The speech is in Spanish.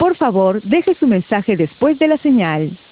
Por favor, deje su mensaje después de la señal.